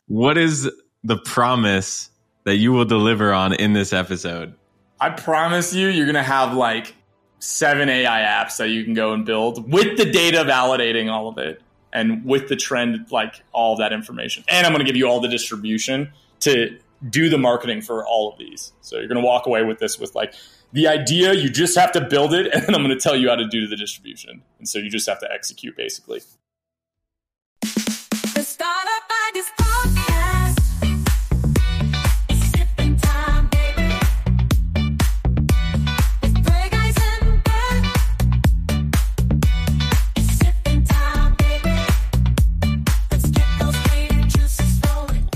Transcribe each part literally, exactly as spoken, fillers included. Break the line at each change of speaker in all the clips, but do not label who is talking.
What is the promise that you will deliver on in this episode?
I promise you, you're going to have like seven A I apps that you can go and build with the data validating all of it and with the trend, like all of that information. And I'm going to give you all the distribution to do the marketing for all of these. So you're going to walk away with this with like the idea, you just have to build it, and then I'm going to tell you how to do the distribution. And so you just have to execute basically.
The Startup Ideas Podcast. Sipping time, baby. With Greg Eisenberg. Sipping time, baby. Let's get those data juices flowing.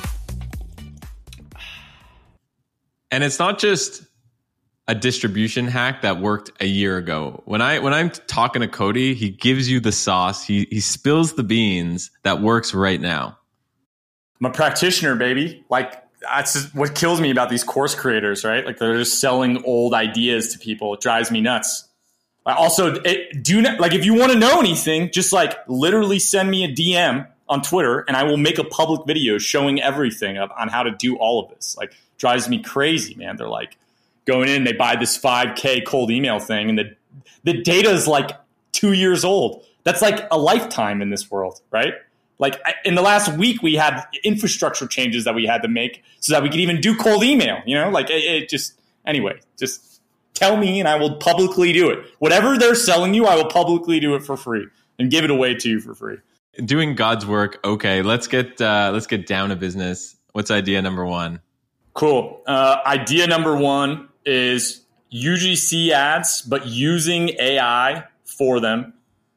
And it's not just a distribution hack that worked a year ago. When I when I'm talking to Cody, he gives you the sauce. He he spills the beans that works right now.
I'm a practitioner, baby. Like that's just what kills me about these course creators, right? Like they're just selling old ideas to people. It drives me nuts. I also it, do not like if you want to know anything, just like literally send me a D M on Twitter, and I will make a public video showing everything of, on how to do all of this. Like drives me crazy, man. They're like going in, they buy this five K cold email thing, and the the data is like two years old. That's like a lifetime in this world, right? Like in the last week, we had infrastructure changes that we had to make so that we could even do cold email. You know, like it, it just anyway. Just tell me, and I will publicly do it. Whatever they're selling you, I will publicly do it for free and give it away to you for free.
Doing God's work. Okay, let's get uh, let's get down to business. What's idea number one?
Cool. Uh, idea number one is U G C ads, but using A I for them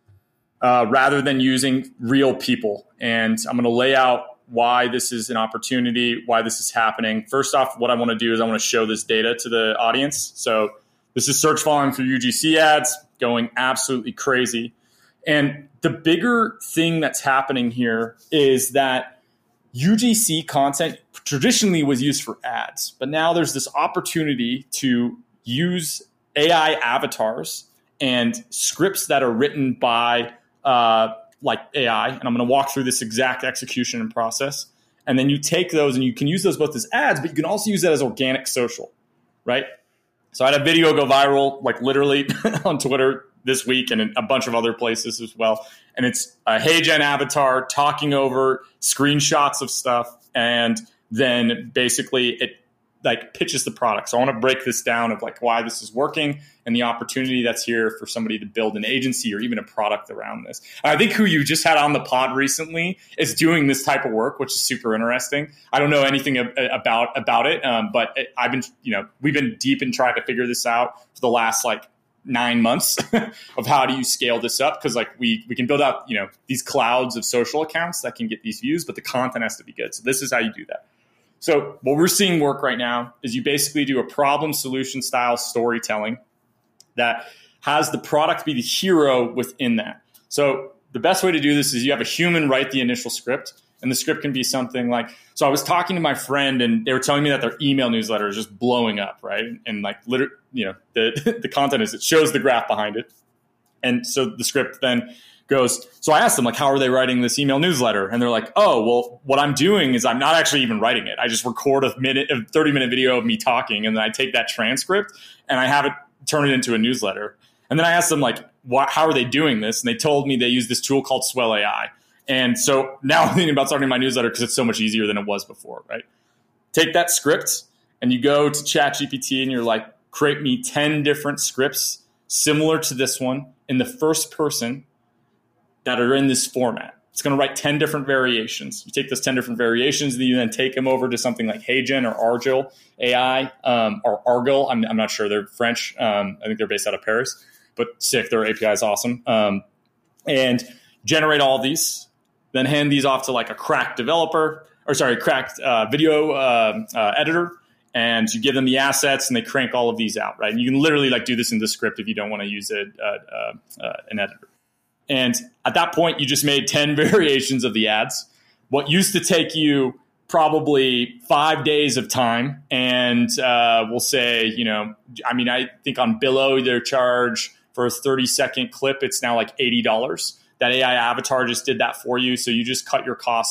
uh, rather than using real people. And I'm going to lay out why this is an opportunity, why this is happening. First off, what I want to do is I want to show this data to the audience. So this is search volume for U G C ads going absolutely crazy. And the bigger thing that's happening here is that U G C content traditionally was used for ads, but now there's this opportunity to use A I avatars and scripts that are written by uh, like A I. And I'm going to walk through this exact execution and process. And then you take those and you can use those both as ads, but you can also use that as organic social, right? So I had a video go viral, like literally on Twitter this week and in a bunch of other places as well. And it's a HeyGen avatar talking over screenshots of stuff, and then basically it like pitches the product. So I want to break this down of like why this is working and the opportunity that's here for somebody to build an agency or even a product around this. And I think who you just had on the pod recently is doing this type of work, which is super interesting. I don't know anything about about it, um, but it, I've been, you know, we've been deep in trying to figure this out for the last like nine months of how do you scale this up? Because like we we can build out, you know, these clouds of social accounts that can get these views, but the content has to be good. So this is how you do that. So what we're seeing work right now is you basically do a problem solution style storytelling that has the product be the hero within that. So the best way to do this is you have a human write the initial script, and the script can be something like, so I was talking to my friend and they were telling me that their email newsletter is just blowing up, right? And like, literally, you know, the, the content is, it shows the graph behind it. And so the script then goes, so I asked them, like, how are they writing this email newsletter? And they're like, oh, well, what I'm doing is I'm not actually even writing it. I just record a minute, a thirty minute video of me talking, and then I take that transcript and I have it turn it into a newsletter. And then I asked them, like, wh- how are they doing this? And they told me they use this tool called Swell A I. And so now I'm thinking about starting my newsletter because it's so much easier than it was before, right? Take that script and you go to ChatGPT and you're like, create me ten different scripts similar to this one in the first person that are in this format. It's going to write ten different variations. You take those ten different variations, and you then take them over to something like HeyGen or Argil A I um, or Argil. I'm, I'm not sure. They're French. Um, I think they're based out of Paris, but sick. Their A P I is awesome. Um, and generate all of these, then hand these off to like a cracked developer, or sorry, cracked uh, video uh, uh, editor, and you give them the assets, and they crank all of these out, right? And you can literally like do this in the script if you don't want to use a, uh, uh, uh, an editor. And at that point, you just made ten variations of the ads. What used to take you probably five days of time, and uh, we'll say, you know, I mean, I think on Billo, their charge for a thirty second clip, it's now like eighty dollars. That A I avatar just did that for you. So you just cut your costs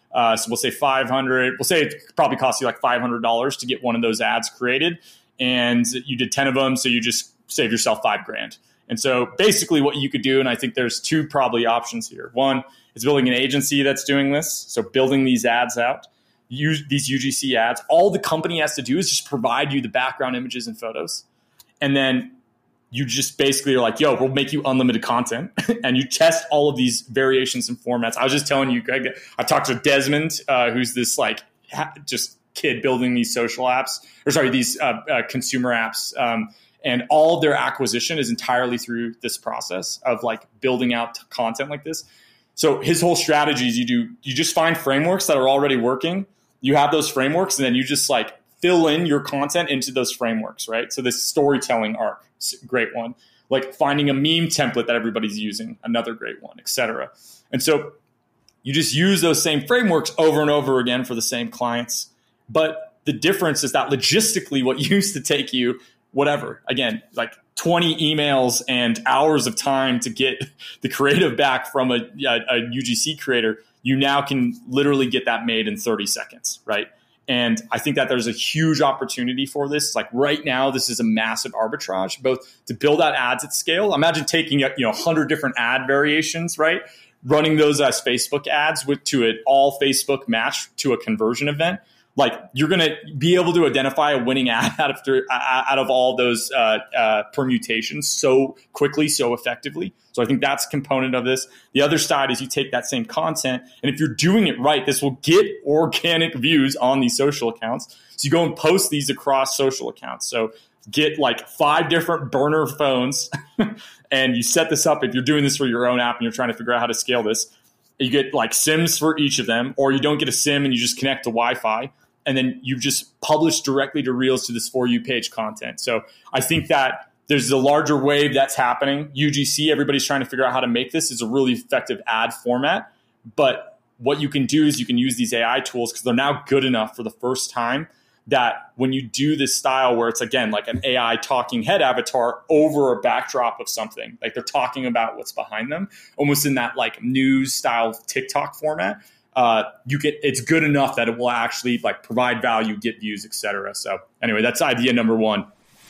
Uh, so we'll say five hundred. We'll say it probably costs you like five hundred dollars to get one of those ads created, and you did ten of them, so you just save yourself five grand. And so basically what you could do, and I think there's two probably options here. One is building an agency that's doing this, so building these ads out, use these U G C ads. All the company has to do is just provide you the background images and photos, and then you just basically are like, yo, we'll make you unlimited content. And you test all of these variations and formats. I was just telling you, Greg, I talked to Desmond, uh, who's this like ha- just kid building these social apps, or sorry, these uh, uh, consumer apps. Um, and all of their acquisition is entirely through this process of like building out content like this. So his whole strategy is you do, you just find frameworks that are already working. You have those frameworks, and then you just like fill in your content into those frameworks, right? So this storytelling arc, great one. Like finding a meme template that everybody's using, another great one, et cetera. And so you just use those same frameworks over and over again for the same clients. But the difference is that logistically what used to take you, whatever, again, like twenty emails and hours of time to get the creative back from a, a, a U G C creator, you now can literally get that made in thirty seconds, right? And I think that there's a huge opportunity for this. Like right now, this is a massive arbitrage, both to build out ads at scale. Imagine taking you know one hundred different ad variations, right? Running those as Facebook ads with to an all Facebook match to a conversion event. Like you're going to be able to identify a winning ad out of out of all those uh, uh, permutations so quickly, so effectively. So I think that's a component of this. The other side is you take that same content, and if you're doing it right, this will get organic views on these social accounts. So you go and post these across social accounts. So get like five different burner phones, and you set this up. If you're doing this for your own app and you're trying to figure out how to scale this, you get like SIMs for each of them, or you don't get a SIM and you just connect to Wi-Fi. And then you just publish directly to Reels to this For You page content. So I think that there's a larger wave that's happening. U G C, everybody's trying to figure out how to make this. It's a really effective ad format. But what you can do is you can use these A I tools because they're now good enough for the first time that when you do this style where it's, again, like an A I talking head avatar over a backdrop of something, like they're talking about what's behind them, almost in that like news style TikTok format, Uh, you get it's good enough that it will actually like provide value, get views, et cetera. So anyway, that's idea number one.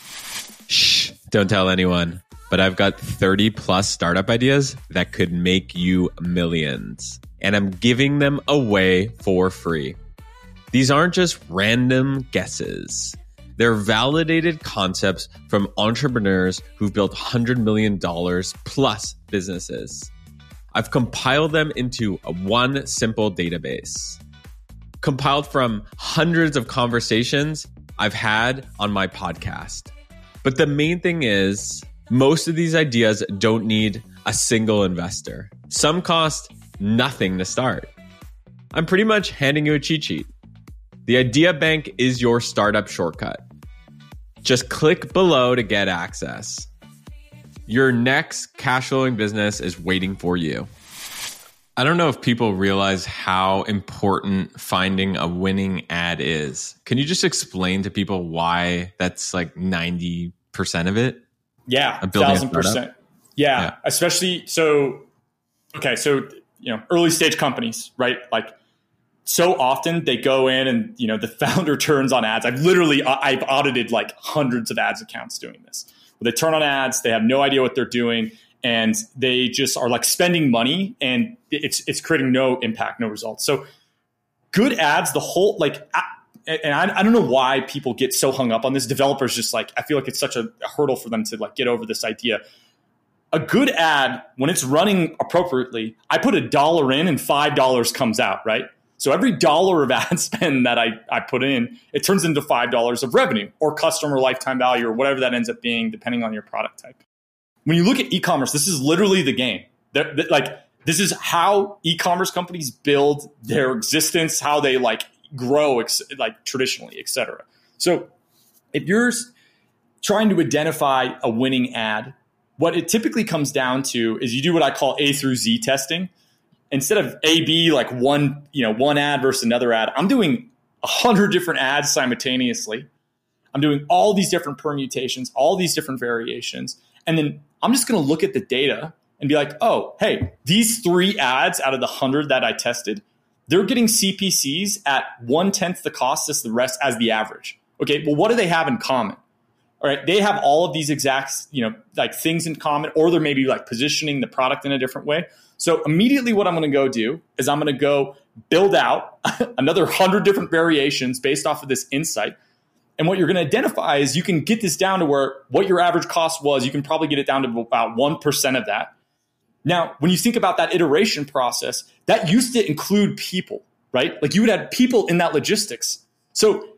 Shh, don't tell anyone. But I've got thirty plus startup ideas that could make you millions. And I'm giving them away for free. These aren't just random guesses. They're validated concepts from entrepreneurs who've built one hundred million dollars plus businesses. I've compiled them into one simple database, compiled from hundreds of conversations I've had on my podcast. But the main thing is, most of these ideas don't need a single investor. Some cost nothing to start. I'm pretty much handing you a cheat sheet. The Idea Bank is your startup shortcut. Just click below to get access. Your next cash flowing business is waiting for you. I don't know if people realize how important finding a winning ad is. Can you just explain to people why that's like ninety percent of it?
Yeah,
Of building a
thousand percent.
startup?
Yeah,
Yeah.
especially so. Okay, so you know, early stage companies, right? Like so often they go in and you know the founder turns on ads. I've literally I've audited like hundreds of ads accounts doing this. They turn on ads, they have no idea what they're doing, and they just are like spending money, and it's it's creating no impact, no results. So good ads, the whole like, and I, I don't know why people get so hung up on this. Developers just like, I feel like it's such a, a hurdle for them to like get over this idea. A good ad, when it's running appropriately, I put a dollar in and five dollars comes out, right? So every dollar of ad spend that I, I put in, it turns into five dollars of revenue or customer lifetime value or whatever that ends up being, depending on your product type. When you look at e-commerce, this is literally the game. They're, they're, like this is how e-commerce companies build their existence, how they like grow, ex- like traditionally, et cetera. So if you're trying to identify a winning ad, what it typically comes down to is you do what I call A through Z testing. Instead of A B, like one, you know, one ad versus another ad, I'm doing a hundred different ads simultaneously. I'm doing all these different permutations, all these different variations. And then I'm just going to look at the data and be like, oh, hey, these three ads out of the hundred that I tested, they're getting C P Cs at one tenth the cost as the rest as the average. Okay, well, what do they have in common? All right, they have all of these exact, you know, like things in common, or they're maybe like positioning the product in a different way. So immediately what I'm going to go do is I'm going to go build out another hundred different variations based off of this insight. And what you're going to identify is you can get this down to where what your average cost was. You can probably get it down to about one percent of that. Now, when you think about that iteration process, that used to include people, right? Like you would have people in that logistics. So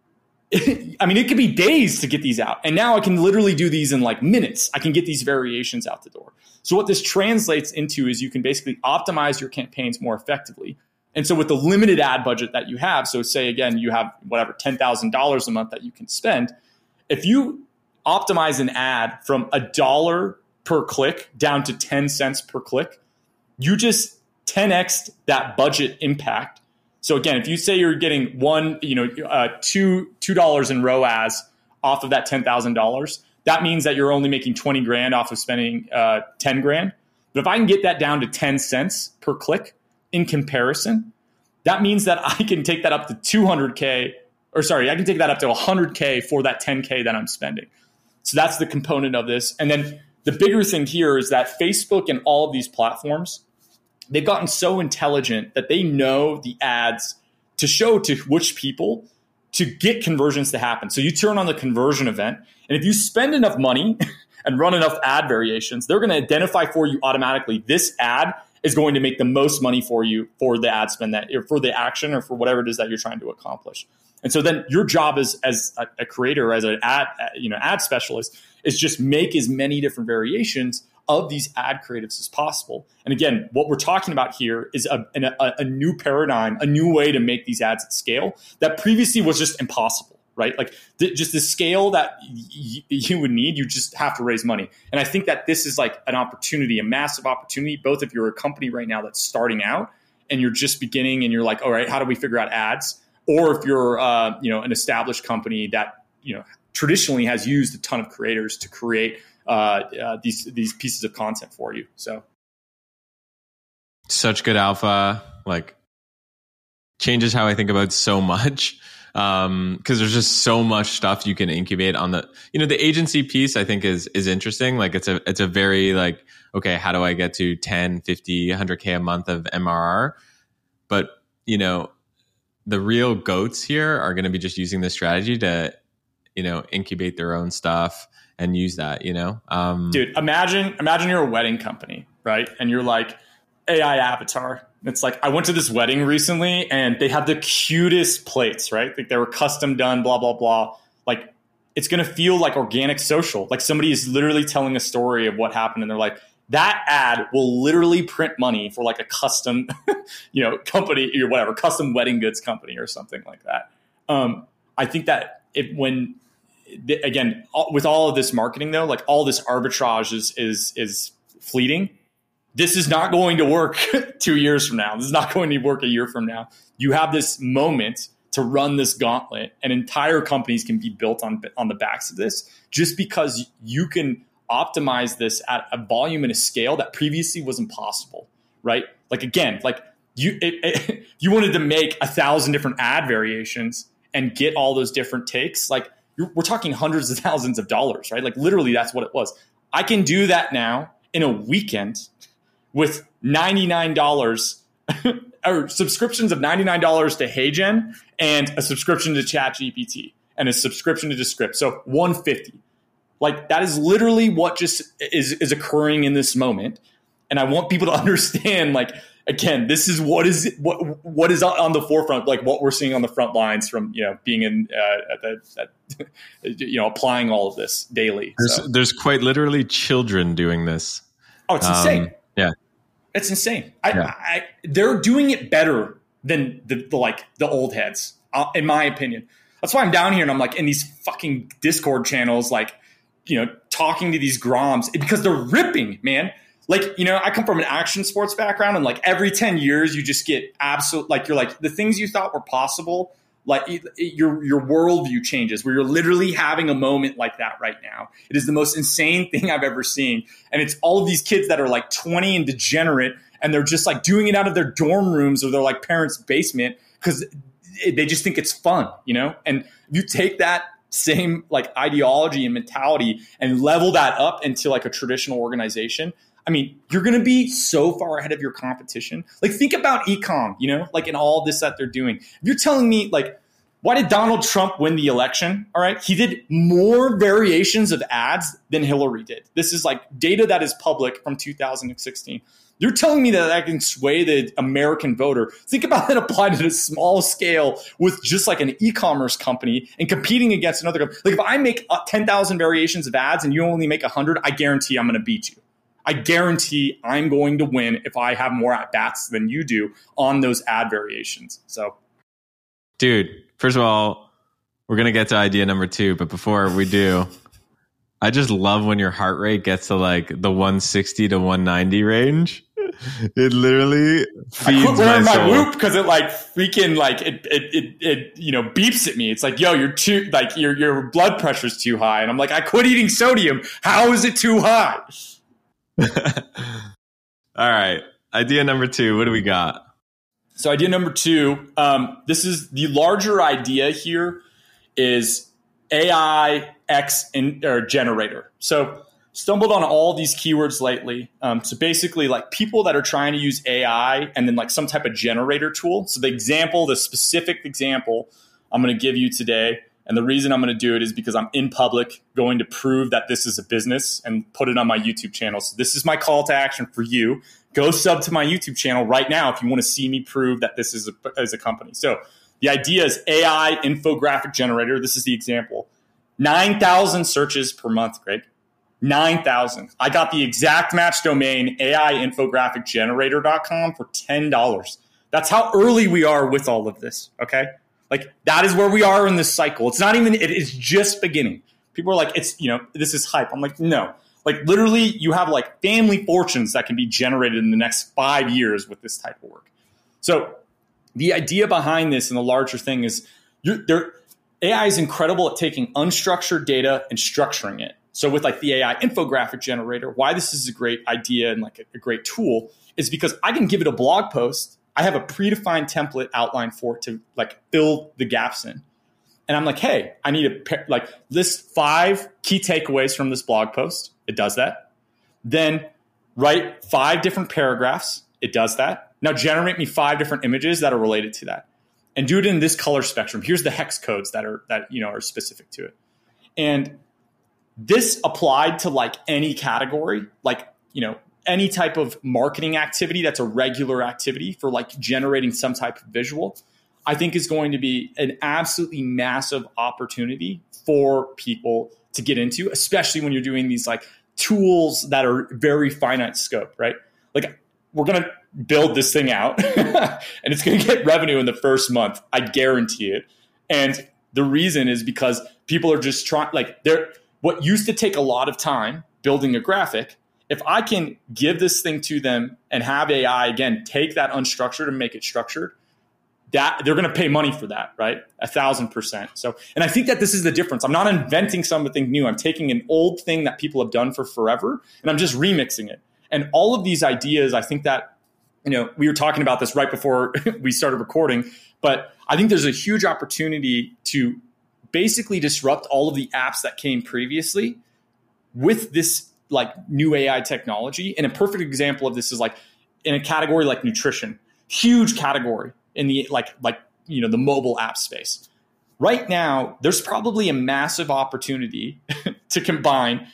I mean, it could be days to get these out. And now I can literally do these in like minutes. I can get these variations out the door. So what this translates into is you can basically optimize your campaigns more effectively. And so with the limited ad budget that you have, so say again, you have whatever, ten thousand dollars a month that you can spend. If you optimize an ad from a dollar per click down to ten cents per click, you just ten X'd that budget impact. So again, if you say you're getting one, you know, uh, two two dollars in R O A S off of that ten thousand dollars, that means that you're only making twenty grand off of spending uh, ten grand. But if I can get that down to ten cents per click in comparison, that means that I can take that up to two hundred K, or sorry, I can take that up to one hundred K for that ten K that I'm spending. So that's the component of this. And then the bigger thing here is that Facebook and all of these platforms, they've gotten so intelligent that they know the ads to show to which people to get conversions to happen. So you turn on the conversion event, and if you spend enough money and run enough ad variations, they're going to identify for you automatically this ad is going to make the most money for you for the ad spend that, or for the action, or for whatever it is that you're trying to accomplish. And so then your job as as a, a creator, as an ad, you know, ad specialist, is just make as many different variations of these ad creatives as possible. And again, what we're talking about here is a, a, a new paradigm, a new way to make these ads at scale that previously was just impossible, right? Like th- just the scale that y- you would need, you just have to raise money. And I think that this is like an opportunity, a massive opportunity, both if you're a company right now that's starting out and you're just beginning and you're like, all right, how do we figure out ads? Or if you're, uh, you know, an established company that, you know, traditionally has used a ton of creators to create uh, uh, these these pieces of content for you. So,
such good alpha, like changes how I think about so much. Um, because there's just so much stuff you can incubate on the, you know, the agency piece. I think is is interesting. Like it's a it's a very like, okay, how do I get to ten, fifty, one hundred K a month of M R R? But you know, the real goats here are going to be just using this strategy to, you know, incubate their own stuff and use that, you know? Um,
Dude, imagine, imagine you're a wedding company, right? And you're like A I avatar. It's like, I went to this wedding recently and they had the cutest plates, right? Like they were custom done, blah, blah, blah. Like it's going to feel like organic social. Like somebody is literally telling a story of what happened. And they're like, that ad will literally print money for like a custom, you know, company or whatever, custom wedding goods company or something like that. Um, I think that if when, again, with all of this marketing though, like all this arbitrage is is is fleeting. This is not going to work two years from now. This is not going to work a year from now. You have this moment to run this gauntlet, and entire companies can be built on on the backs of this, just because you can optimize this at a volume and a scale that previously was impossible, right? Like again, like you it, it, you wanted to make a thousand different ad variations and get all those different takes, like. You're, we're talking hundreds of thousands of dollars, right? Like literally that's what it was. I can do that now in a weekend with ninety-nine dollars or subscriptions of ninety-nine dollars to HeyGen and a subscription to ChatGPT and a subscription to Descript. So one hundred fifty dollars. Like that is literally what just is, is occurring in this moment. And I want people to understand, like, again, this is what is what what is on the forefront, like what we're seeing on the front lines from, you know, being in uh, at the, at, you know, applying all of this daily.
There's,
so.
there's quite literally children doing this.
Oh, it's insane.
Um, yeah,
it's insane. I,
yeah.
I, I, they're doing it better than the, the like the old heads, uh, in my opinion. That's why I'm down here and I'm like in these fucking Discord channels, like, you know, talking to these Groms because they're ripping, man. Like, you know, I come from an action sports background, and like every ten years you just get absolute, like you're like the things you thought were possible, like it, it, your your worldview changes where you're literally having a moment like that right now. It is the most insane thing I've ever seen. And it's all of these kids that are like twenty and degenerate and they're just like doing it out of their dorm rooms or their like parents' basement because they just think it's fun, you know? And you take that same like ideology and mentality and level that up into like a traditional organization. I mean, you're going to be so far ahead of your competition. Like think about e-com, you know, like in all this that they're doing. If you're telling me like, why did Donald Trump win the election? All right. He did more variations of ads than Hillary did. This is like data that is public from two thousand sixteen. You're telling me that that can sway the American voter. Think about it applied at a small scale with just like an e-commerce company and competing against another company. Like if I make ten thousand variations of ads and you only make one hundred, I guarantee I'm going to beat you. I guarantee I'm going to win if I have more at-bats than you do on those ad variations. So,
dude, first of all, we're going to get to idea number two. But before we do, I just love when your heart rate gets to like the one sixty to one ninety range. It literally feeds
I quit wearing
my
my
soul.
Whoop because it like freaking like it, it it it you know beeps at me. It's like, yo, you're too like your your blood pressure's too high, and I'm like, I quit eating sodium. How is it too high?
All right, idea number two. What do we got?
So idea number two, um, this is the larger idea here is A I X in, or generator. So stumbled on all these keywords lately. Um, so basically like people that are trying to use A I and then like some type of generator tool. So the example, the specific example I'm going to give you today, and the reason I'm going to do it is because I'm in public going to prove that this is a business and put it on my YouTube channel. So this is my call to action for you. Go sub to my YouTube channel right now if you want to see me prove that this is a, is a company. So the idea is A I infographic generator. This is the example. nine thousand searches per month, Greg. nine thousand. I got the exact match domain A I infographic generator dot com for ten dollars. That's how early we are with all of this, okay? Like that is where we are in this cycle. It's not even, it is just beginning. People are like, it's, you know, this is hype. I'm like, no. Like literally you have like family fortunes that can be generated in the next five years with this type of work. So the idea behind this and the larger thing is you're, there, A I is incredible at taking unstructured data and structuring it. So with like the A I infographic generator, why this is a great idea and like a, a great tool is because I can give it a blog post. I have a predefined template outline for it to like fill the gaps in. And I'm like, hey, I need to like list five key takeaways from this blog post. It does that. Then write five different paragraphs. It does that. Now generate me five different images that are related to that. And do it in this color spectrum. Here's the hex codes that are that you know are specific to it. And this applied to like any category, like, you know, any type of marketing activity that's a regular activity for like generating some type of visual, I think is going to be an absolutely massive opportunity for people to get into, especially when you're doing these like tools that are very finite scope, right? Like we're going to build this thing out and it's going to get revenue in the first month. I guarantee it. And the reason is because people are just trying, like they're, what used to take a lot of time building a graphic, if I can give this thing to them and have A I, again, take that unstructured and make it structured, that they're going to pay money for that, right? A thousand percent. So, and I think that this is the difference. I'm not inventing something new. I'm taking an old thing that people have done for forever and I'm just remixing it. And all of these ideas, I think that, you know, we were talking about this right before we started recording, but I think there's a huge opportunity to basically disrupt all of the apps that came previously with this like new A I technology. And a perfect example of this is like in a category like nutrition, huge category in the like, like, you know, the mobile app space. Right now, there's probably a massive opportunity to combine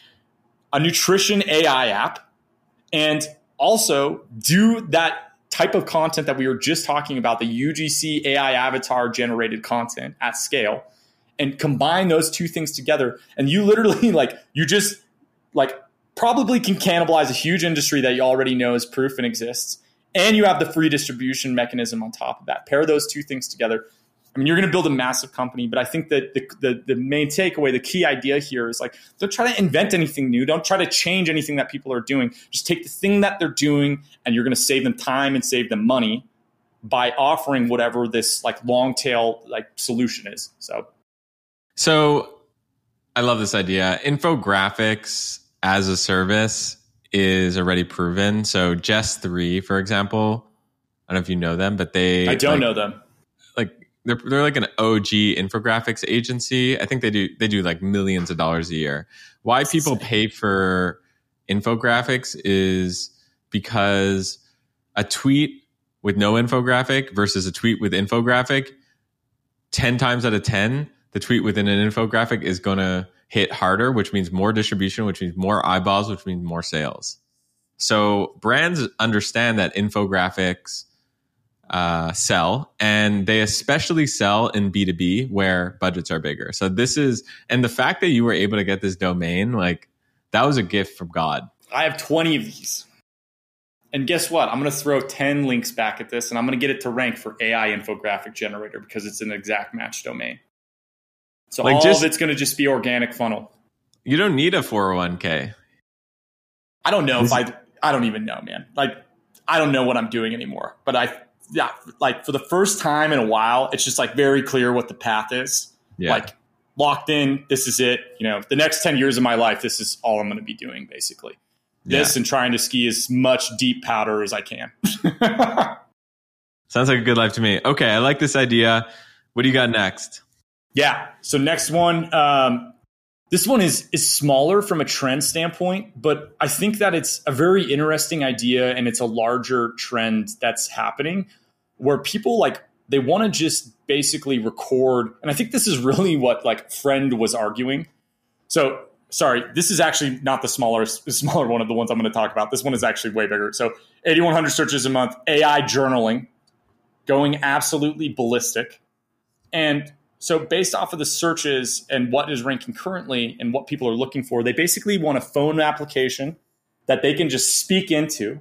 a nutrition A I app and also do that type of content that we were just talking about, the U G C A I avatar generated content at scale, and combine those two things together. And you literally like, you just like probably can cannibalize a huge industry that you already know is proof and exists. And you have the free distribution mechanism on top of that. Pair those two things together. I mean, you're going to build a massive company, but I think that the, the, the main takeaway, the key idea here is like, don't try to invent anything new. Don't try to change anything that people are doing. Just take the thing that they're doing and you're going to save them time and save them money by offering whatever this like long tail like solution is. So,
so I love this idea. Infographics as a service is already proven. So Jess three, for example, I don't know if you know them, but they
I don't
like,
know them.
like they're they're like an O G infographics agency. I think they do they do like millions of dollars a year. Why people pay for infographics is because a tweet with no infographic versus a tweet with infographic, ten times out of ten, the tweet within an infographic is going to hit harder, which means more distribution, which means more eyeballs, which means more sales. So brands understand that infographics uh, sell, and they especially sell in B two B where budgets are bigger. So this is, and the fact that you were able to get this domain, like that was a gift from God.
I have twenty of these. And guess what? I'm going to throw ten links back at this, and I'm going to get it to rank for A I infographic generator because it's an exact match domain. So
Like
all
just-
of it's going to just be organic funnel.
You don't need a four oh one k.
I don't know
This-
if I, I don't even know, man. Like, I don't know what I'm doing anymore. But I, yeah, like for the first time in a while, it's just like very clear what the path is.
Yeah.
Like locked in, this is it. You know, the next ten years of my life, this is all I'm going to be doing basically. This
Yeah.
and trying to ski as much deep powder as I can.
Sounds like a good life to me. Okay, I like this idea. What do you got next?
Yeah. So next one, um, this one is is smaller from a trend standpoint, but I think that it's a very interesting idea, and it's a larger trend that's happening where people like they want to just basically record. And I think this is really what like Friend was arguing. So sorry, this is actually not the smaller the smaller one of the ones I'm going to talk about. This one is actually way bigger. So eighty-one hundred searches a month, A I journaling, going absolutely ballistic, and so based off of the searches and what is ranking currently and what people are looking for, they basically want a phone application that they can just speak into,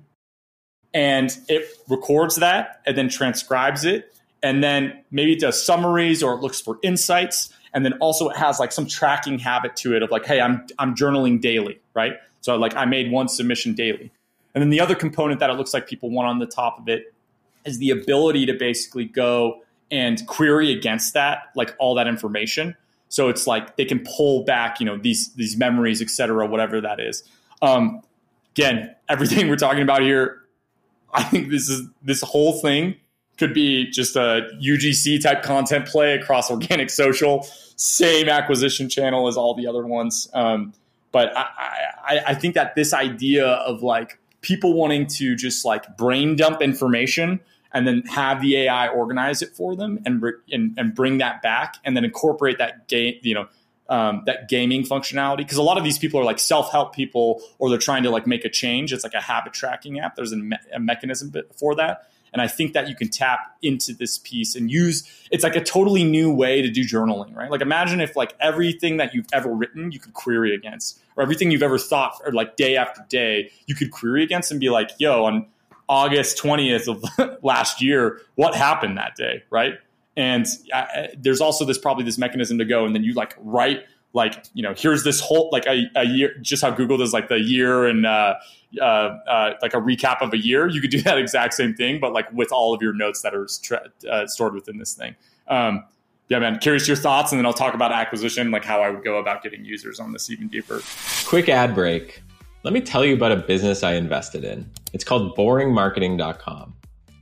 and it records that and then transcribes it, and then maybe it does summaries or it looks for insights, and then also it has like some tracking habit to it of like, hey, I'm I'm journaling daily, right? So like I made one submission daily. And then the other component that it looks like people want on the top of it is the ability to basically go and query against that, like all that information. So it's like they can pull back, you know, these these memories, et cetera, whatever that is. Um, again, everything we're talking about here, I think this is this whole thing could be just a U G C type content play across organic social, same acquisition channel as all the other ones. Um, but I, I, I think that this idea of like people wanting to just like brain dump information and then have the A I organize it for them and and, and bring that back, and then incorporate that game, you know, um, that gaming functionality. Because a lot of these people are like self-help people, or they're trying to like make a change. It's like a habit tracking app. There's a, me- a mechanism for that, and I think that you can tap into this piece and use. It's like a totally new way to do journaling, right? Like imagine if like everything that you've ever written you could query against, or everything you've ever thought, or like day after day you could query against and be like, yo, on August twentieth of last year, what happened that day, right? And uh, there's also this probably this mechanism to go, and then you like write like, you know, here's this whole like a, a year, just how Google does like the year and uh, uh, uh, like a recap of a year. You could do that exact same thing, but like with all of your notes that are tra- uh, stored within this thing. Um, yeah, man, curious your thoughts, and then I'll talk about acquisition, like how I would go about getting users on this even deeper.
Quick ad break. Let me tell you about a business I invested in. It's called boring marketing dot com.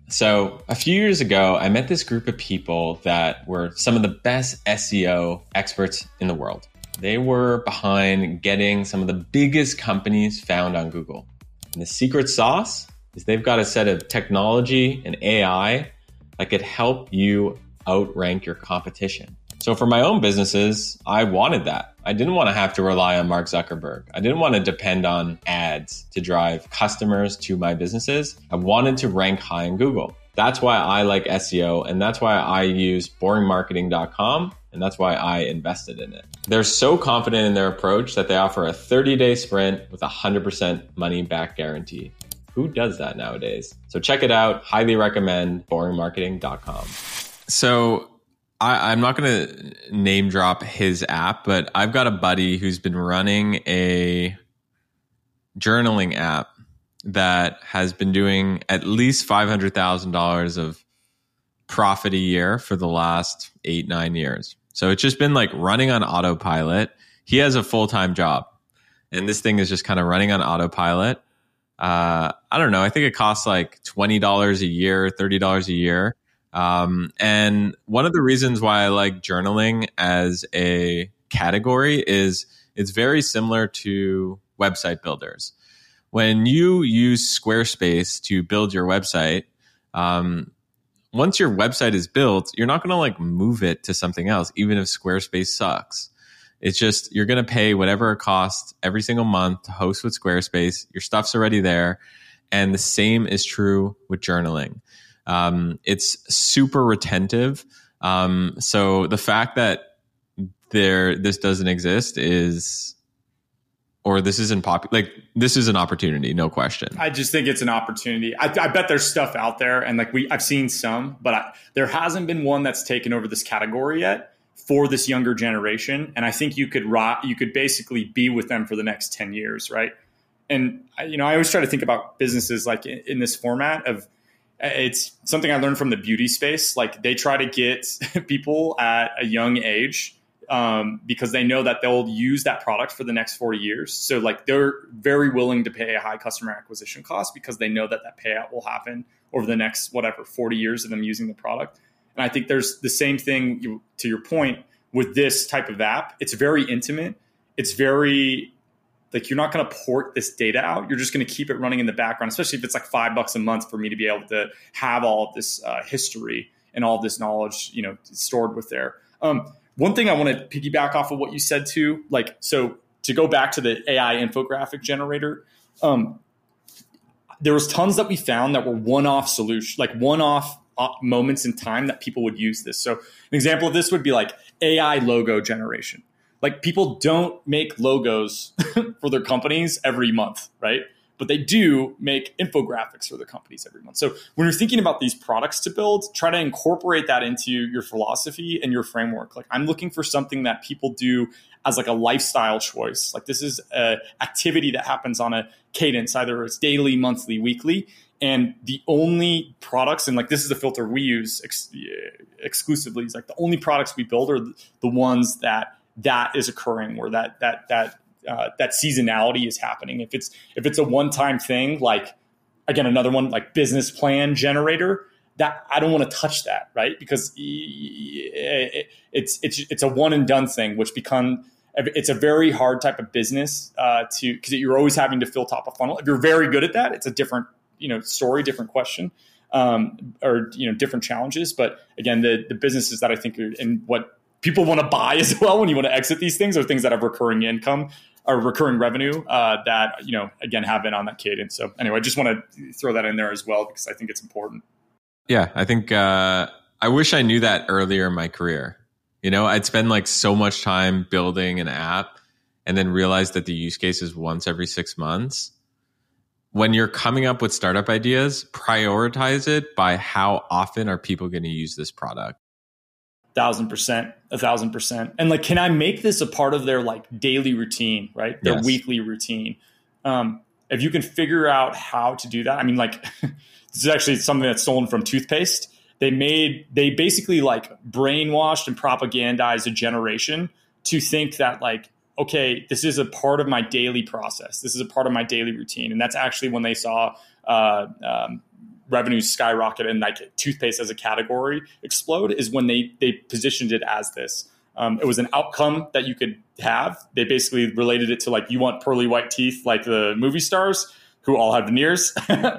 So a few years ago, I met this group of people that were some of the best S E O experts in the world. They were behind getting some of the biggest companies found on Google. And the secret sauce is they've got a set of technology and A I that could help you outrank your competition. So for my own businesses, I wanted that. I didn't want to have to rely on Mark Zuckerberg. I didn't want to depend on ads to drive customers to my businesses. I wanted to rank high in Google. That's why I like S E O, and that's why I use boring marketing dot com, and that's why I invested in it. They're so confident in their approach that they offer a thirty-day sprint with a one hundred percent money back guarantee. Who does that nowadays? So check it out. Highly recommend boring marketing dot com. So I, I'm not going to name drop his app, but I've got a buddy who's been running a journaling app that has been doing at least five hundred thousand dollars of profit a year for the last eight, nine years. So it's just been like running on autopilot. He has a full-time job, and this thing is just kind of running on autopilot. uh, I don't know. I think it costs like twenty dollars a year, thirty dollars a year. Um, and one of the reasons why I like journaling as a category is it's very similar to website builders. When you use Squarespace to build your website, um, once your website is built, you're not going to like move it to something else, even if Squarespace sucks. It's just you're going to pay whatever it costs every single month to host with Squarespace. Your stuff's already there. And the same is true with journaling. Um, it's super retentive. Um, so the fact that there this doesn't exist is, or this isn't popular, like this is an opportunity, no question.
I just think it's an opportunity. I, I bet there's stuff out there, and like we, I've seen some, but I, there hasn't been one that's taken over this category yet for this younger generation. And I think you could ro- you could basically be with them for the next ten years, right? And you know, I always try to think about businesses like in, in this format of, it's something I learned from the beauty space. Like they try to get people at a young age um, because they know that they'll use that product for the next forty years. So like they're very willing to pay a high customer acquisition cost because they know that that payout will happen over the next, whatever, forty years of them using the product. And I think there's the same thing, you, to your point, with this type of app. It's very intimate. It's very, like, you're not going to port this data out. You're just going to keep it running in the background, especially if it's like five bucks a month for me to be able to have all of this uh, history and all of this knowledge, you know, stored with there. Um, one thing I want to piggyback off of what you said too, like, so to go back to the A I infographic generator, um, there was tons that we found that were one-off solution, like one-off moments in time that people would use this. So an example of this would be like A I logo generation. Like people don't make logos for their companies every month, right? But they do make infographics for their companies every month. So when you're thinking about these products to build, try to incorporate that into your philosophy and your framework. Like I'm looking for something that people do as like a lifestyle choice. Like this is an activity that happens on a cadence, either it's daily, monthly, weekly. And the only products, and like this is the filter we use ex- exclusively, is like the only products we build are the ones that that is occurring, where that that that uh, that seasonality is happening. If it's if it's a one time thing, like again another one like business plan generator, that I don't want to touch that, right? Because it's it's it's a one and done thing, which become it's a very hard type of business uh, to because you're always having to fill top of funnel. If you're very good at that, it's a different you know story, different question, um, or you know different challenges. But again, the the businesses that I think are and what people want to buy as well when you want to exit these things are things that have recurring income or recurring revenue uh, that you know again have been on that cadence. So anyway, I just want to throw that in there as well because I think it's important.
Yeah, I think uh, I wish I knew that earlier in my career. You know, I'd spend like so much time building an app and then realize that the use case is once every six months. When you're coming up with startup ideas, prioritize it by how often are people going to use this product.
Thousand percent, a thousand percent. And like, can I make this a part of their like daily routine, right? Their
Yes.
weekly routine. Um, if you can figure out how to do that, I mean, like this is actually something that's stolen from toothpaste. They made, they basically like brainwashed and propagandized a generation to think that like, okay, this is a part of my daily process. This is a part of my daily routine. And that's actually when they saw uh, um, revenues skyrocket and like toothpaste as a category explode is when they they positioned it as this. Um, it was an outcome that you could have. They basically related it to like, you want pearly white teeth like the movie stars who all have veneers.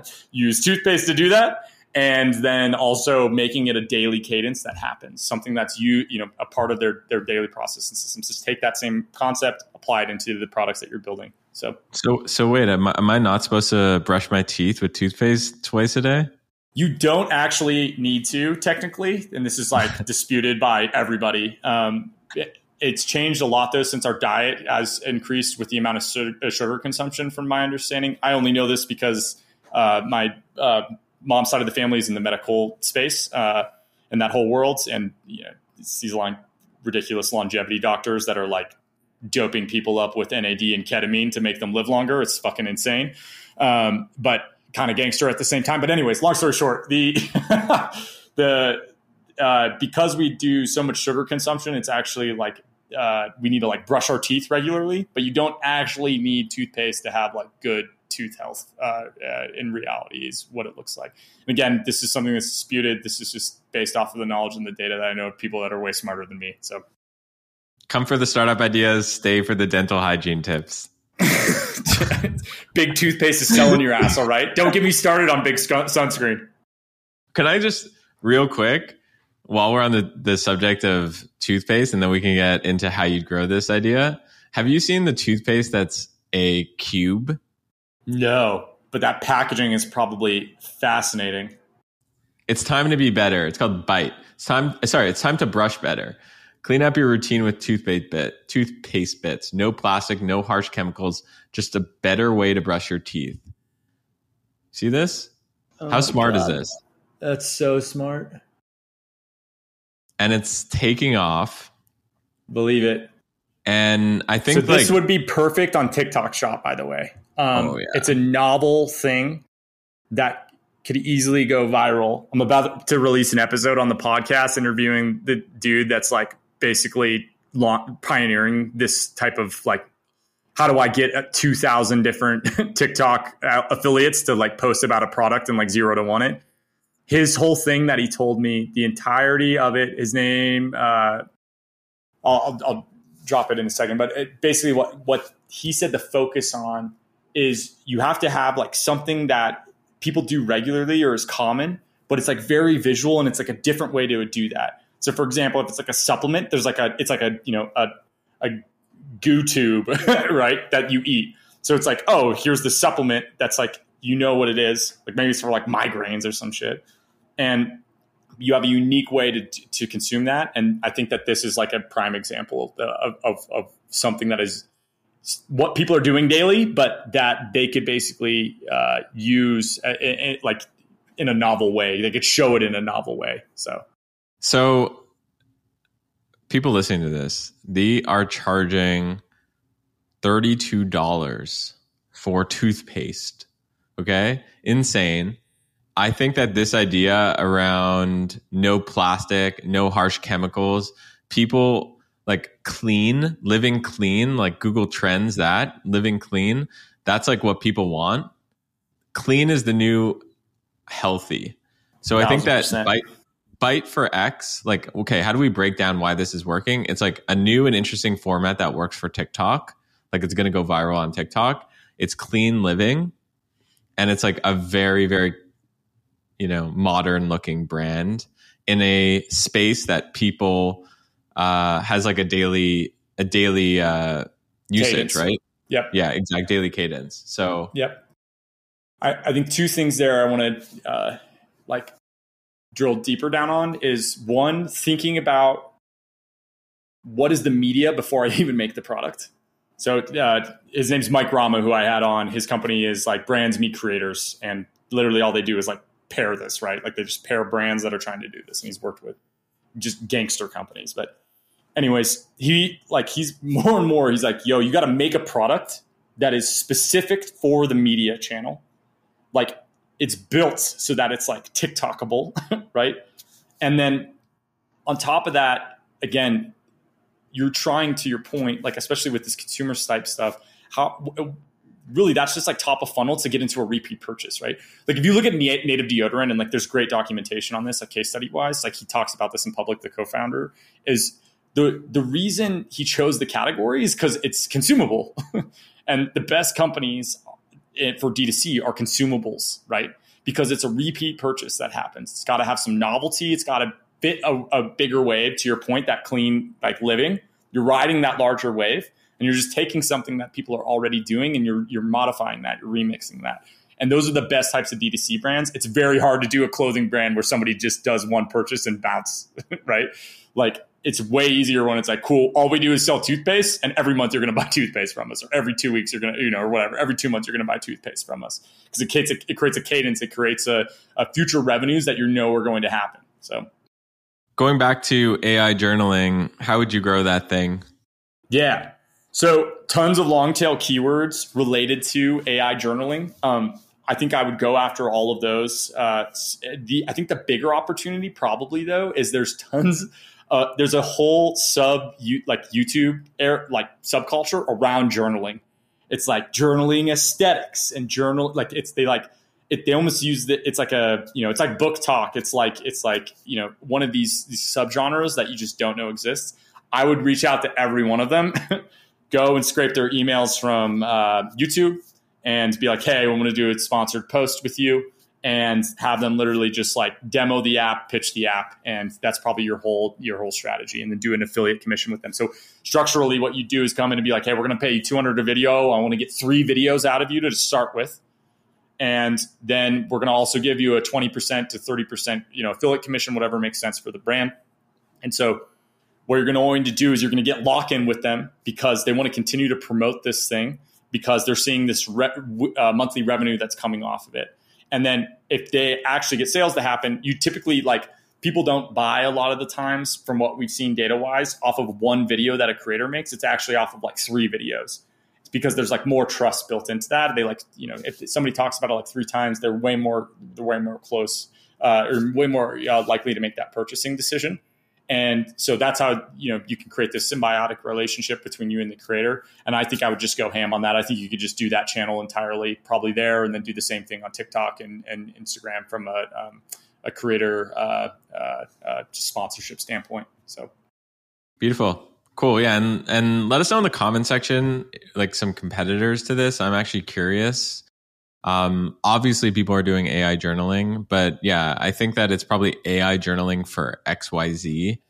Use toothpaste to do that. And then also making it a daily cadence that happens, something that's you, you know, a part of their, their daily process and systems. Just take that same concept, apply it into the products that you're building. So,
So, so wait, am I, am I not supposed to brush my teeth with toothpaste twice a day?
you don't actually need to technically, and this is like disputed by everybody. Um, it, it's changed a lot though since our diet has increased with the amount of sugar, sugar consumption. From my understanding, I only know this because uh, my uh, mom's side of the family is in the medical space uh, in that whole world, and you know, it's these long, ridiculous longevity doctors that are like doping people up with N A D and ketamine to make them live longer. It's fucking insane, um, but kind of gangster at the same time. But anyways, long story short, the the uh, because we do so much sugar consumption, it's actually like uh, we need to like brush our teeth regularly, but you don't actually need toothpaste to have like good tooth health uh, uh, in reality is what it looks like. And again, this is something that's disputed. This is just based off of the knowledge and the data that I know of people that are way smarter than me. So
come for the startup ideas, stay for the dental hygiene tips.
Big toothpaste is selling your ass, all right? Don't get me started on big sc- sunscreen.
Can I just real quick, while we're on the, the subject of toothpaste, and then we can get into how you'd grow this idea. Have you seen the toothpaste that's a cube?
No, but that packaging is probably fascinating.
It's time to be better. It's called Bite. It's time. Sorry, it's time to brush better. Clean up your routine with toothpaste bit, toothpaste bits. No plastic, no harsh chemicals. Just a better way to brush your teeth. See this?
Oh
How smart
God.
is this?
That's so smart.
And it's taking off.
Believe it.
And I think
so this
like,
would be perfect on TikTok Shop, by the way. Um,
Oh, yeah.
It's a novel thing that could easily go viral. I'm about to release an episode on the podcast interviewing the dude that's like basically la- pioneering this type of like, how do I get two thousand different TikTok uh, affiliates to like post about a product and like zero to one it? His whole thing that he told me, the entirety of it, his name, uh, I'll, I'll, I'll drop it in a second, but it, basically what, what he said the focus on is you have to have like something that people do regularly or is common, but it's like very visual and it's like a different way to do that. So for example, if it's like a supplement, there's like a, it's like a, you know, a, a goo tube, right, that you eat. So it's like, oh, here's the supplement that's like, you know what it is. Like maybe it's for like migraines or some shit. And you have a unique way to to consume that. And I think that this is like a prime example of, of, of something that is what people are doing daily, but that they could basically uh, use uh, in, like in a novel way. They could show it in a novel way. So,
so people listening to this, they are charging thirty-two dollars for toothpaste. Okay. Insane. I think that this idea around no plastic, no harsh chemicals, people like clean, living clean, like Google Trends that, living clean, that's like what people want. Clean is the new healthy. So I think that Bite, Bite for X, like, okay, how do we break down why this is working? It's like a new and interesting format that works for TikTok. Like it's going to go viral on TikTok. It's clean living. And it's like a very, very, you know, modern looking brand in a space that people uh, has like a daily, a daily uh, usage,
cadence.
Right?
Yep.
Yeah, exact daily cadence. So,
yep. I, I think two things there I want to uh, like drill deeper down on is one, thinking about what is the media before I even make the product. So uh, his name's Mike Rama, who I had on. His company is like Brands Meet Creators, and literally all they do is like pair this, right? Like they just pair brands that are trying to do this, and he's worked with just gangster companies. But anyways, he like he's more and more he's like, yo, you got to make a product that is specific for the media channel. Like it's built so that it's like TikTokable, right? And then on top of that, again, you're trying, to your point, like especially with this consumer type stuff, how really that's just like top of funnel to get into a repeat purchase, right? Like if you look at native deodorant, and like there's great documentation on this, like case study wise, like he talks about this in public, the co-founder, is the the reason he chose the category is because it's consumable. And the best companies for D two C are consumables, right? Because it's a repeat purchase that happens. It's got to have some novelty. It's got to fit a, a bigger wave, to your point, that clean like living. You're riding that larger wave, and you're just taking something that people are already doing, and you're you're modifying that, you're remixing that. And those are the best types of D two C brands. It's very hard to do a clothing brand where somebody just does one purchase and bounce, right? Like it's way easier when it's like, cool, all we do is sell toothpaste, and every month you're going to buy toothpaste from us, or every two weeks you're going to, you know, or whatever, every two months you're going to buy toothpaste from us, because it creates a, it creates a cadence, it creates a, a future revenues that you know are going to happen. So.
Going back to A I journaling, how would you grow that thing?
Yeah. So tons of long tail keywords related to A I journaling. Um, I think I would go after all of those. Uh, the, I think the bigger opportunity probably though, is there's tons, uh, there's a whole sub, like YouTube air, like subculture around journaling. It's like journaling aesthetics and journal, like it's, they like, it, they almost use the, it's like a, you know, it's like book talk. It's like, it's like, you know, one of these, these subgenres that you just don't know exists. I would reach out to every one of them, go and scrape their emails from uh, YouTube and be like, hey, I want to do a sponsored post with you, and have them literally just like demo the app, pitch the app. And that's probably your whole, your whole strategy, and then do an affiliate commission with them. So structurally what you do is come in and be like, hey, we're going to pay you two hundred a video. I want to get three videos out of you to start with. And then we're going to also give you a twenty percent to thirty percent, you know, affiliate commission, whatever makes sense for the brand. And so what you're going to do is you're going to get lock-in with them, because they want to continue to promote this thing, because they're seeing this re- uh, monthly revenue that's coming off of it. And then if they actually get sales to happen, you typically, like, people don't buy a lot of the times, from what we've seen data-wise, off of one video that a creator makes. It's actually off of like three videos. It's because there's like more trust built into that. They like, you know, if somebody talks about it like three times, they're way more, they're way more close uh, or way more uh, likely to make that purchasing decision. And so that's how, you know, you can create this symbiotic relationship between you and the creator. And I think I would just go ham on that. I think you could just do that channel entirely, probably there, and then do the same thing on TikTok and, and Instagram from a, um, a creator uh, uh, uh, sponsorship standpoint. So
beautiful. Cool. Yeah. And, and let us know in the comment section, like some competitors to this. I'm actually curious. Um, obviously people are doing A I journaling, but yeah, I think that it's probably A I journaling for X Y Z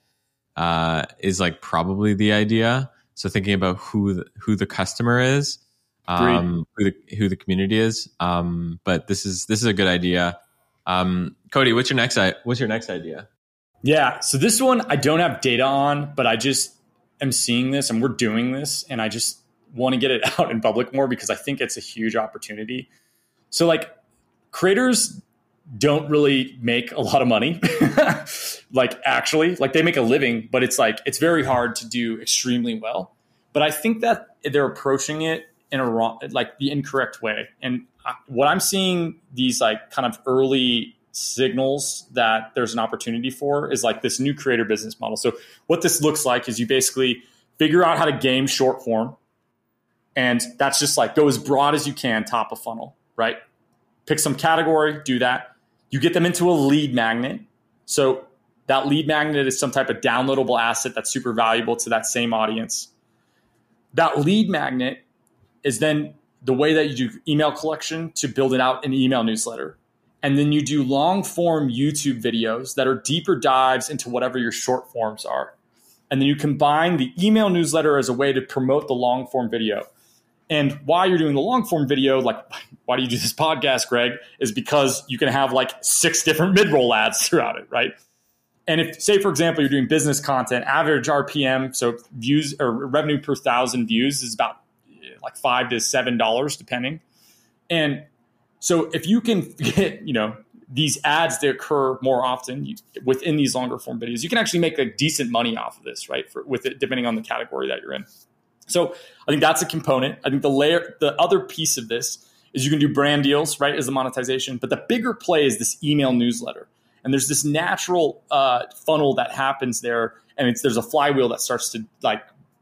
uh, is like probably the idea. So thinking about who the, who the customer is, um, who the, who the community is. Um, but this is, this is a good idea. Um, Cody, what's your next, i- what's your next idea?
Yeah. So this one I don't have data on, but I just am seeing this, and we're doing this, and I just want to get it out in public more, because I think it's a huge opportunity. So like, creators don't really make a lot of money, like actually, like they make a living, but it's like, it's very hard to do extremely well. But I think that they're approaching it in a wrong, like the incorrect way. And what I'm seeing, these like kind of early signals that there's an opportunity for, is like this new creator business model. So what this looks like is you basically figure out how to game short form. And that's just like, go as broad as you can, top of funnel. Right? Pick some category, do that. You get them into a lead magnet. So that lead magnet is some type of downloadable asset that's super valuable to that same audience. That lead magnet is then the way that you do email collection to build it out an email newsletter. And then you do long form YouTube videos that are deeper dives into whatever your short forms are. And then you combine the email newsletter as a way to promote the long form video. And why you're doing the long form video, like, why do you do this podcast, Greg, is because you can have like six different mid-roll ads throughout it, right? And if, say, for example, you're doing business content, average R P M, so views or revenue per thousand views is about like five to seven dollars, depending. And so if you can get, you know, these ads that occur more often you, within these longer form videos, you can actually make like decent money off of this, right? For, with it, depending on the category that you're in. So I think that's a component. I think the layer, the other piece of this is you can do brand deals, right, as the monetization. But the bigger play is this email newsletter. And there's this natural uh, funnel that happens there. And it's, there's a flywheel that starts to like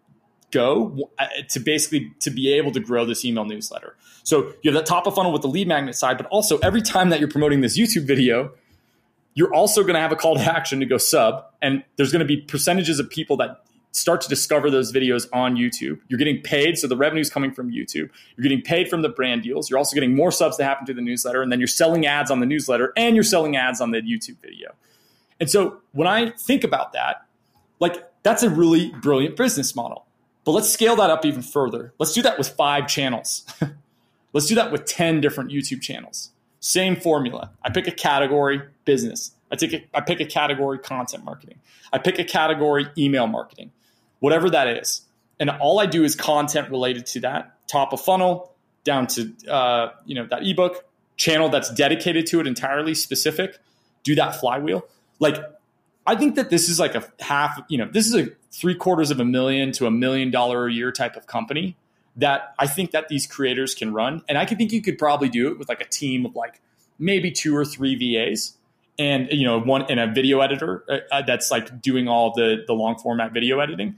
go to basically to be able to grow this email newsletter. So you have the top of funnel with the lead magnet side, but also every time that you're promoting this YouTube video, you're also going to have a call to action to go sub. And there's going to be percentages of people that start to discover those videos on YouTube. You're getting paid, so the revenue is coming from YouTube. You're getting paid from the brand deals. You're also getting more subs to happen to the newsletter, and then you're selling ads on the newsletter, and you're selling ads on the YouTube video. And so when I think about that, like, that's a really brilliant business model. But let's scale that up even further. Let's do that with five channels. Let's do that with ten different YouTube channels. Same formula. I pick a category, business. I take a, I pick a category, content marketing. I pick a category, email marketing. Whatever that is. And all I do is content related to that, top of funnel, down to uh, you know, that ebook, channel that's dedicated to it entirely specific, do that flywheel. Like, I think that this is like a half, you know, this is a three quarters of a million to a million dollar a year type of company that I think that these creators can run. And I can think you could probably do it with like a team of like maybe two or three V As. And, you know, one in a video editor uh, that's like doing all the, the long format video editing.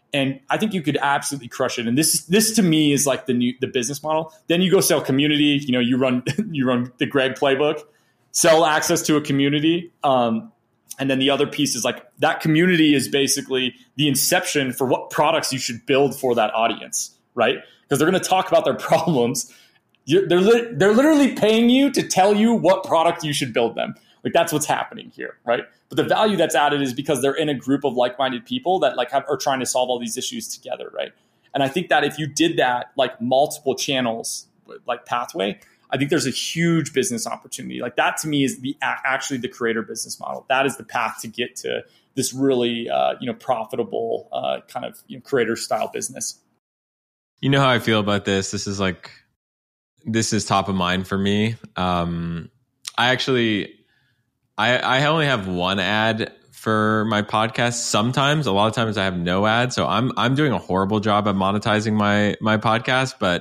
And I think you could absolutely crush it. And this this to me is like the new the business model. Then you go sell community. You know, you run you run the Greg playbook, sell access to a community. Um, and then the other piece is like that community is basically the inception for what products you should build for that audience, right? Because they're going to talk about their problems. You're, they're li- they're literally paying you to tell you what product you should build them. Like that's what's happening here, right? But the value that's added is because they're in a group of like-minded people that like have, are trying to solve all these issues together, right? And I think that if you did that, like multiple channels, like Pathway, I think there's a huge business opportunity. Like that to me is the actually the creator business model. That is the path to get to this really, uh, you know, profitable uh, kind of you know, creator style business.
You know how I feel about this. This is like, this is top of mind for me. Um, I actually. I, I only have one ad for my podcast. Sometimes, a lot of times, I have no ad. So I'm I'm doing a horrible job at monetizing my my podcast. But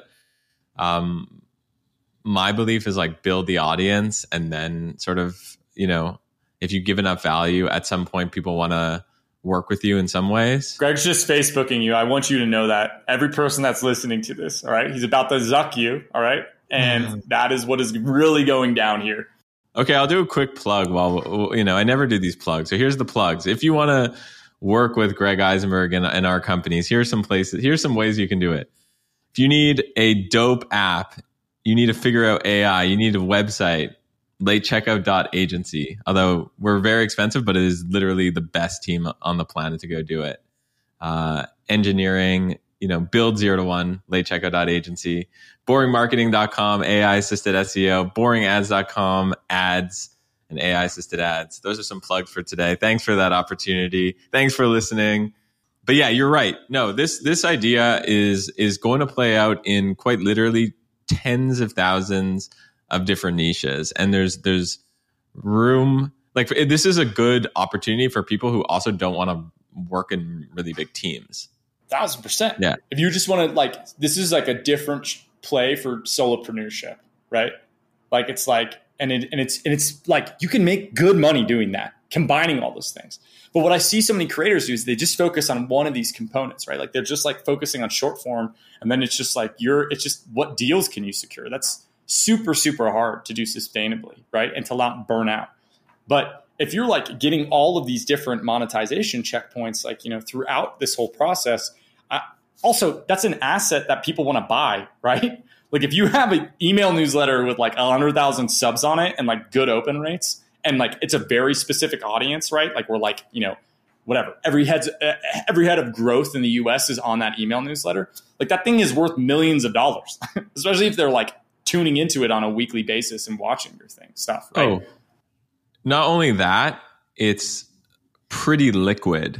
um, my belief is like build the audience, and then sort of you know if you give enough value, at some point people want to work with you in some ways.
Greg's just Facebooking you. I want you to know that every person that's listening to this, all right, he's about to zuck you, all right, and mm. that is what is really going down here.
Okay, I'll do a quick plug while, you know, I never do these plugs. So here's the plugs. If you want to work with Greg Eisenberg and, and our companies, here's some places, here's some ways you can do it. If you need a dope app, you need to figure out A I, you need a website, late checkout dot agency. Although we're very expensive, but it is literally the best team on the planet to go do it. Uh, engineering, you know, build zero to one, late checkout dot agency. boring marketing dot com, A I assisted S E O, boring ads dot com, ads and A I assisted ads. Those are some plugs for today. Thanks for that opportunity. Thanks for listening. But yeah, you're right. No, this this idea is is going to play out in quite literally tens of thousands of different niches. And there's there's room, like this is a good opportunity for people who also don't want to work in really big teams.
Thousand percent.
Yeah.
If you just want to like, this is like a different play for solopreneurship, right? Like it's like, and it, and it's, and it's like, you can make good money doing that, combining all those things. But what I see so many creators do is they just focus on one of these components, right? Like they're just like focusing on short form. And then it's just like, you're, it's just what deals can you secure? That's super, super hard to do sustainably, right? And to not burn out. But if you're like getting all of these different monetization checkpoints, like, you know, throughout this whole process, uh, also that's an asset that people want to buy, right? Like if you have an email newsletter with like a hundred thousand subs on it and like good open rates, and like it's a very specific audience, right? Like we're like, you know, whatever, every head's uh, every head of growth in the U S is on that email newsletter. Like that thing is worth millions of dollars, especially if they're like tuning into it on a weekly basis and watching your thing stuff, right?
Oh. Not only that, it's pretty liquid.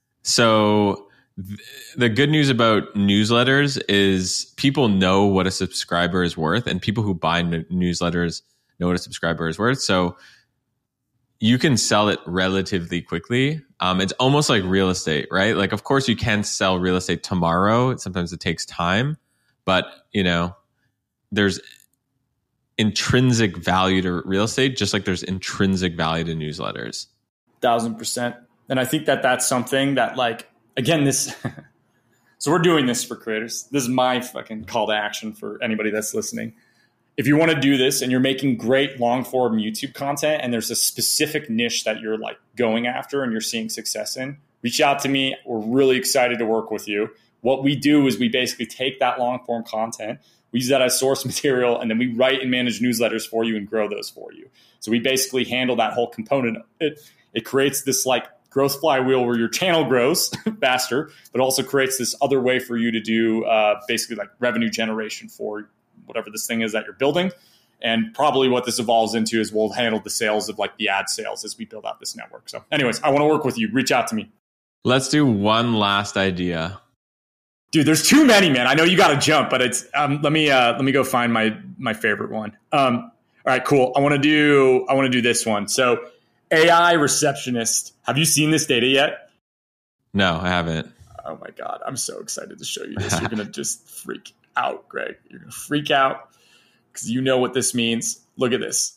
So th- the good news about newsletters is people know what a subscriber is worth, and people who buy n- newsletters know what a subscriber is worth. So you can sell it relatively quickly. Um, it's almost like real estate, right? Like, of course, you can sell real estate tomorrow. Sometimes it takes time, but you know, there's intrinsic value to real estate, just like there's intrinsic value to newsletters.
Thousand percent. And I think that that's something that like, again, this, so we're doing this for creators. This is my fucking call to action for anybody that's listening. If you want to do this and you're making great long form YouTube content and there's a specific niche that you're like going after and you're seeing success in, reach out to me. We're really excited to work with you. What we do is we basically take that long form content, we use that as source material, and then we write and manage newsletters for you and grow those for you. So we basically handle that whole component. It it creates this like growth flywheel where your channel grows faster, but also creates this other way for you to do uh, basically like revenue generation for whatever this thing is that you're building. And probably what this evolves into is we'll handle the sales of like the ad sales as we build out this network. So anyways, I want to work with you. Reach out to me.
Let's do one last idea.
Dude, there's too many, man. I know you got to jump, but it's um, let me uh, let me go find my my favorite one. Um, all right, cool. I want to do I want to do this one. So, A I receptionist. Have you seen this data yet?
No, I haven't.
Oh my god, I'm so excited to show you this. You're gonna just freak out, Greg. You're gonna freak out because you know what this means. Look at this.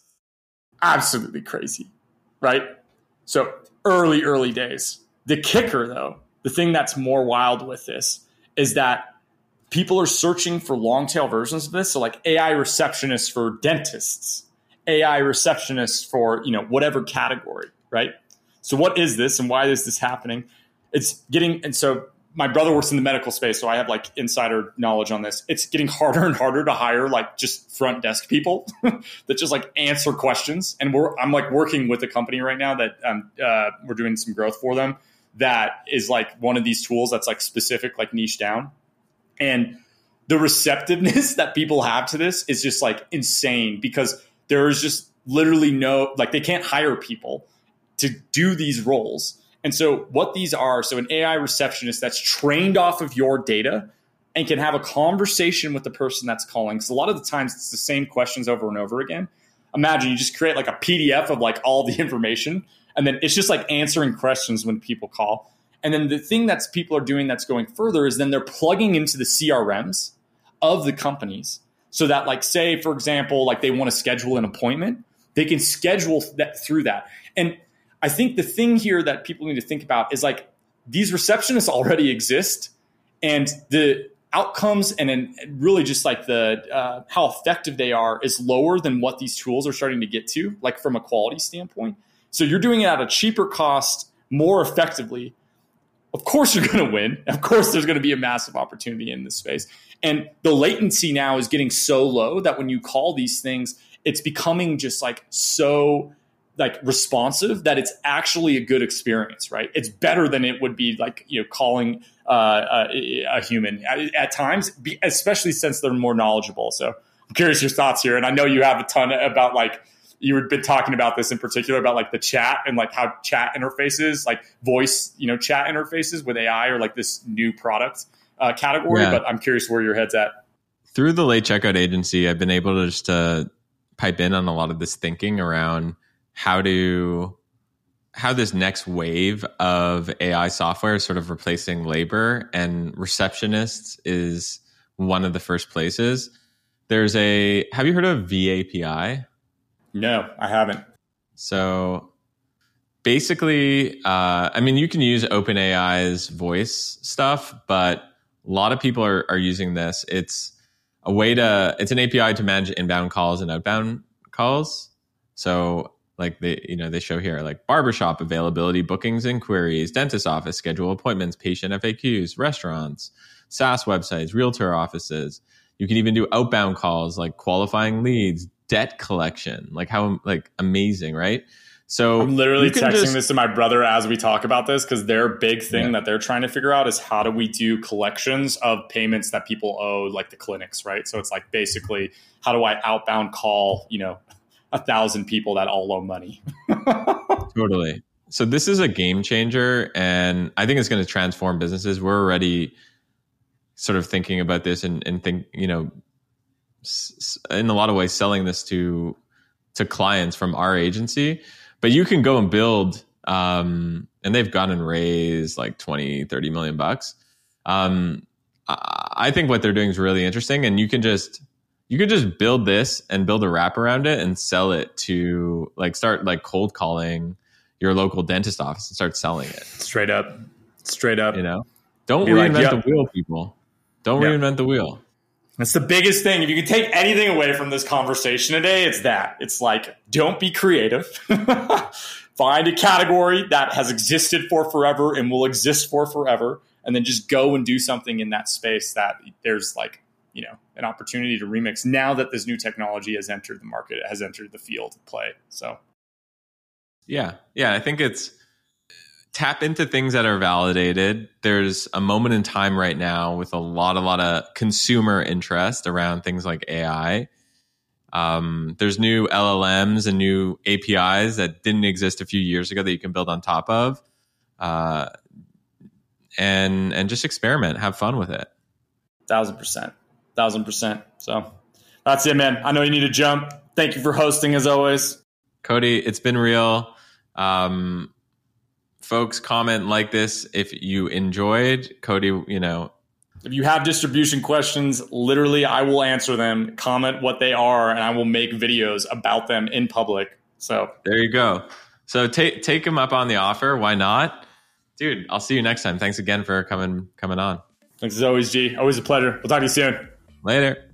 Absolutely crazy, right? So early, early days. The kicker, though, the thing that's more wild with this is that people are searching for long tail versions of this. So like A I receptionists for dentists, A I receptionists for, you know, whatever category, right? So what is this and why is this happening? It's getting, and so my brother works in the medical space, so I have like insider knowledge on this. It's getting harder and harder to hire like just front desk people that just like answer questions. And we're, I'm like working with a company right now that um, uh, we're doing some growth for them. That is like one of these tools that's like specific, like niche down. And the receptiveness that people have to this is just like insane because there is just literally no, like they can't hire people to do these roles. And so what these are, so an A I receptionist that's trained off of your data and can have a conversation with the person that's calling. Because a lot of the times it's the same questions over and over again. Imagine you just create like a P D F of like all the information, and then it's just like answering questions when people call. And then the thing that's people are doing that's going further is then they're plugging into the C R Ms of the companies so that like, say, for example, like they want to schedule an appointment, they can schedule that through that. And I think the thing here that people need to think about is like these receptionists already exist, and the outcomes and then really just like the uh, how effective they are is lower than what these tools are starting to get to, like from a quality standpoint. So you're doing it at a cheaper cost, more effectively. Of course you're going to win. Of course there's going to be a massive opportunity in this space. And the latency now is getting so low that when you call these things, it's becoming just like so like responsive that it's actually a good experience, right? It's better than it would be like, you know, calling uh, a, a human at, at times, especially since they're more knowledgeable. So I'm curious your thoughts here. And I know you have a ton about like, you had been talking about this in particular about like the chat and like how chat interfaces, like voice, you know, chat interfaces with A I or like this new product uh, category. Yeah. But I'm curious where your head's at.
Through the late checkout agency, I've been able to just uh, pipe in on a lot of this thinking around how to, how this next wave of A I software is sort of replacing labor, and receptionists is one of the first places. There's a, have you heard of V A P I?
No, I haven't.
So basically, uh, I mean, you can use OpenAI's voice stuff, but a lot of people are, are using this. It's a way to, it's an A P I to manage inbound calls and outbound calls. So like they, you know, they show here like barbershop availability, bookings, inquiries, dentist office, schedule appointments, patient F A Qs, restaurants, SaaS websites, realtor offices. You can even do outbound calls like qualifying leads, debt collection, like how like amazing, right? So
I'm literally texting just, this to my brother as we talk about this because their big thing yeah. that they're trying to figure out is how do we do collections of payments that people owe, like the clinics, right? So it's like basically how do I outbound call, you know, a thousand people that all owe money.
Totally. So this is a game changer, and I think it's going to transform businesses. We're already sort of thinking about this and, and think, you know, in a lot of ways selling this to to clients from our agency. But you can go and build, um, and they've gone and raised like twenty, thirty million bucks. Um, I think what they're doing is really interesting, and you can just you could just build this and build a wrap around it and sell it to like start like cold calling your local dentist office and start selling it.
Straight up. Straight up.
You know, don't
Be
reinvent
like, yep.
the wheel, people. Don't
Yep.
reinvent the wheel.
That's the biggest thing. If you can take anything away from this conversation today, it's that. It's like, don't be creative. Find a category that has existed for forever and will exist for forever, and then just go and do something in that space that there's like, you know, an opportunity to remix now that this new technology has entered the market, it has entered the field of play. So,
yeah. Yeah, I think it's tap into things that are validated. There's a moment in time right now with a lot, a lot of consumer interest around things like A I. Um, there's new L L Ms and new A P Is that didn't exist a few years ago that you can build on top of, uh, and and just experiment, have fun with it.
Thousand percent, thousand percent. So that's it, man. I know you need to jump. Thank you for hosting as always,
Cody. It's been real. Um, Folks, comment like this if you enjoyed. Cody, you know.
If you have distribution questions, literally, I will answer them. Comment what they are, and I will make videos about them in public. So
there you go. So take take them up on the offer. Why not? dude, I'll see you next time. Thanks again for coming coming on.
Thanks as always, G. Always a pleasure. We'll talk to you soon.
Later.